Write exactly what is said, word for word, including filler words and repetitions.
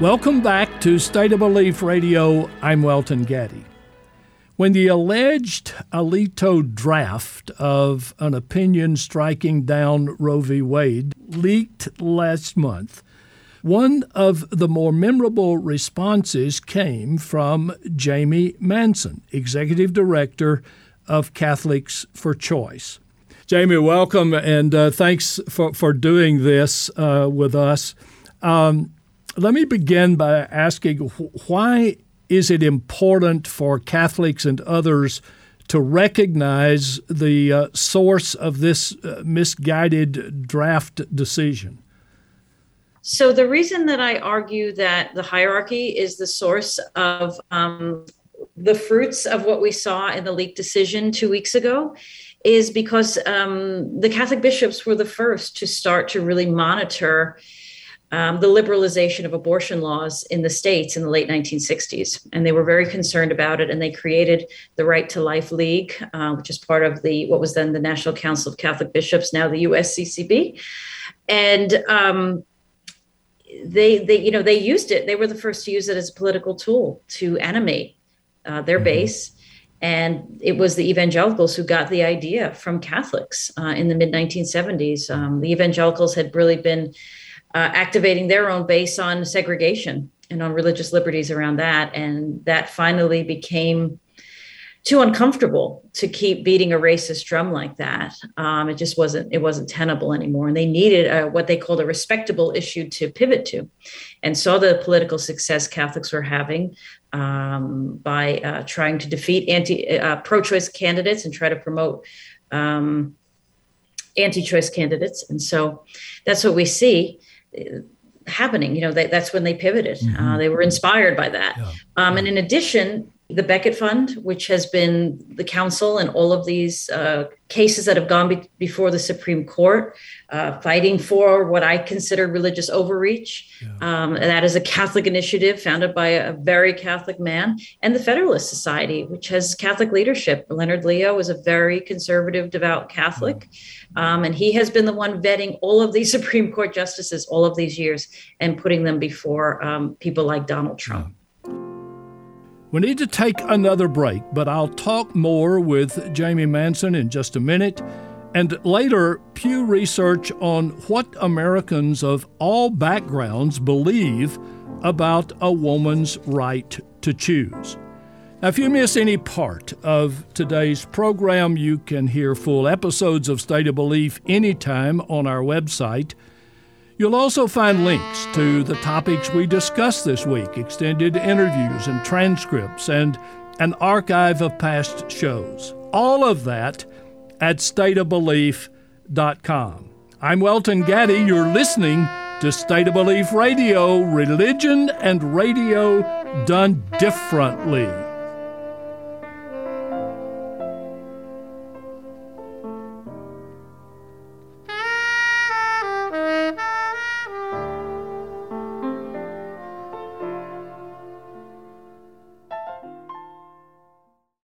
Welcome back to State of Belief Radio. I'm Welton Gaddy. When the alleged Alito draft of an opinion striking down Roe v. Wade leaked last month, one of the more memorable responses came from Jamie Manson, Executive Director of Catholics for Choice. Jamie, welcome, and uh, thanks for, for doing this uh, with us. Um, let me begin by asking, why is it important for Catholics and others to recognize the uh, source of this uh, misguided draft decision? So the reason that I argue that the hierarchy is the source of um, the fruits of what we saw in the leaked decision two weeks ago is because um, the Catholic bishops were the first to start to really monitor um, the liberalization of abortion laws in the states in the late nineteen sixties. And they were very concerned about it. And they created the Right to Life League, uh, which is part of the what was then the National Council of Catholic Bishops, now the U S C C B. And um, they, they, you know, they used it. They were the first to use it as a political tool to animate uh, their base. And it was the evangelicals who got the idea from Catholics uh, in the mid nineteen seventies. Um, the evangelicals had really been uh, activating their own base on segregation and on religious liberties around that. And that finally became too uncomfortable to keep beating a racist drum like that. Um, it just wasn't, it wasn't tenable anymore. And they needed a, what they called a respectable issue to pivot to, and saw the political success Catholics were having um, by uh, trying to defeat anti uh, pro-choice candidates and try to promote um, anti-choice candidates. And so that's what we see happening. You know, they, that's when they pivoted. Mm-hmm. Uh, they were inspired by that. Yeah. Um, and in addition, the Becket Fund, which has been the council in all of these uh, cases that have gone be- before the Supreme Court, uh, fighting for what I consider religious overreach. Yeah. Um, and that is a Catholic initiative founded by a very Catholic man, and the Federalist Society, which has Catholic leadership. Leonard Leo is a very conservative, devout Catholic. Yeah. Um, and he has been the one vetting all of these Supreme Court justices all of these years and putting them before um, people like Donald Trump. Yeah. We need to take another break, but I'll talk more with Jamie Manson in just a minute. And later, Pew Research on what Americans of all backgrounds believe about a woman's right to choose. Now, if you miss any part of today's program, you can hear full episodes of State of Belief anytime on our website. You'll also find links to the topics we discussed this week, extended interviews and transcripts, and an archive of past shows. All of that at state of belief dot com. I'm Welton Gaddy. You're listening to State of Belief Radio, religion and radio done differently.